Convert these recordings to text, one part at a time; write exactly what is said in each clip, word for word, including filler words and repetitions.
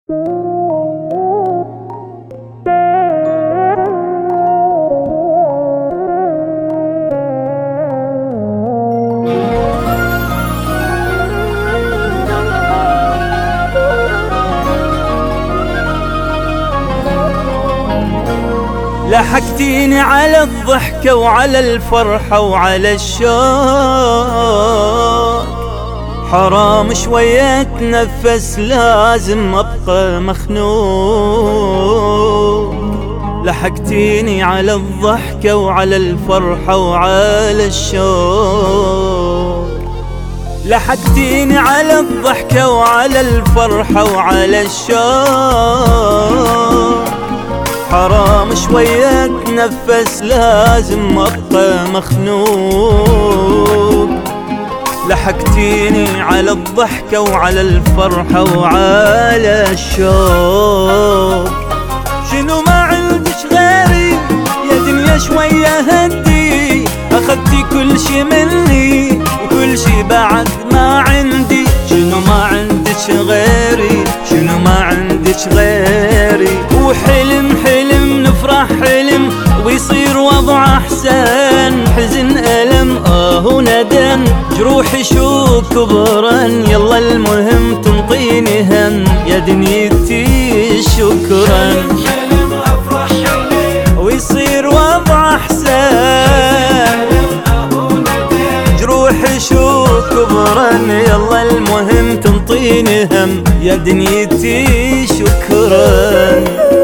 لحقتيني على الضحكة وعلى الفرحة وعلى الشوق، حرام شوية اتنفس لازم ابقى مخنوق. لحقتيني على الضحكة وعلى الفرحة وعلى الشوق، لحقتيني على الضحكة وعلى الفرحة وعلى الشوق، حرام شوية اتنفس لازم ابقى مخنوق. لحقتيني على الضحكة وعلى الفرحة وعلى الشوق، شنو ما عندش غيري يا دنيا شوية هدي، اخذتي كل شي مني وكل شي بعد ما عندي. شنو ما عندش غيري، شنو ما عندش غيري، وحلم حلم نفرح حلم ويصير وضع احسن، حزن ألم اه وندم جروحي شو كبرن، يلا المهم تنطيني هم يا دنيتي شكرا. حلم افرح حلم ويصير وضع احسن، جروحي شو كبرن، يلا المهم تنطيني هم يا دنيتي شكرا.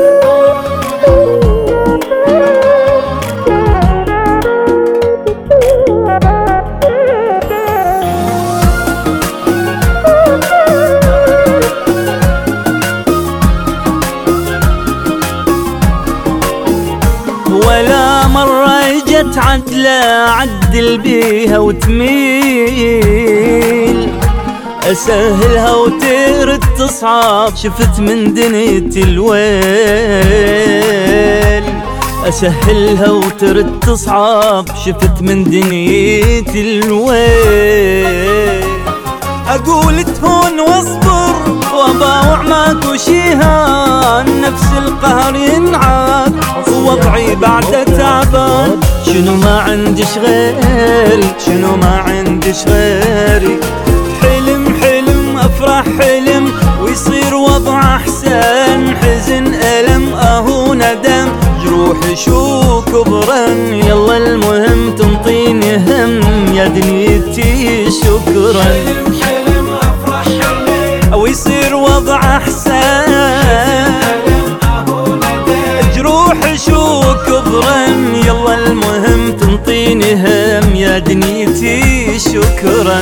ولا مرة اجت عدلة عدل بيها وتميل، اسهلها وترد تصعب شفت من دنيتي الويل. اسهلها وترد تصعب شفت من دنيتي الويل. اقول تهون واصبر وباوع ماكو شيهان، نفس القهر ينعاد ووضعي بعد تعبان. شنو ما عندش غيري، شنو ما عندش غيري، حلم حلم افرح حلم ويصير وضع احسن، حزن ألم اهو ندم جروحي شو كبرن، يلا المهم تنطيني هم يا دنيتي شكرا. حلم حلم افرح حلم ويصير وضع احسن، جروحي شو كبرن، يلا المهم تنطيني هم يا دنيتي شكرا.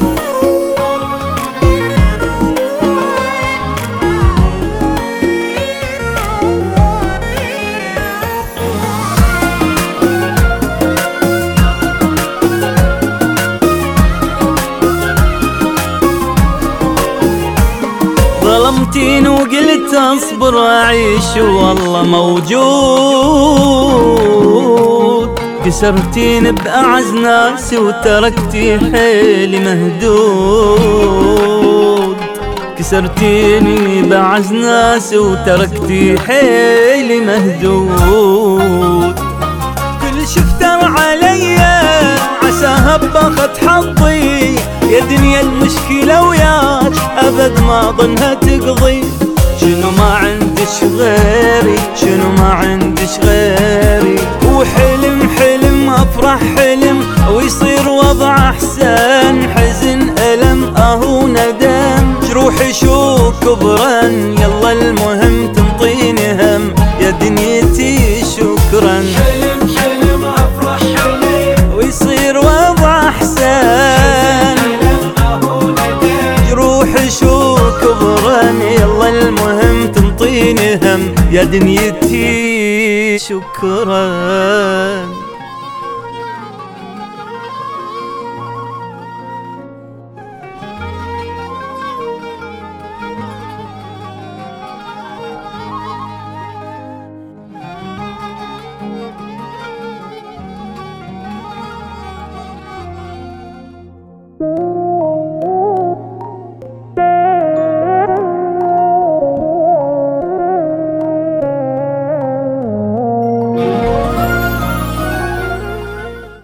ظلمتين وقلت اصبر اعيش والله موجود، كسرتين باعز ناسي وتركتي حيلي مهدود. كسرتيني باعز ناسي وتركتي حيلي مهدود. كل شفتر عليا عساها باخد حظي، يا دنيا المشكلة وياك أبد ما ظنها تقضي. شنو ما عندش غيري، شنو ما عندش غيري، وحلم حلم أفرح حلم ويصير وضع أحسن، حزن ألم أهو ندم جروحي شو كبرن، يلا المهم تنطيني هم يا دنيتي شكرا. حلم حلم افرح حلم ويصير وضع أحسن، جروحي شو كبرن، يلا المهم تنطيني هم يا دنيتي شكرا.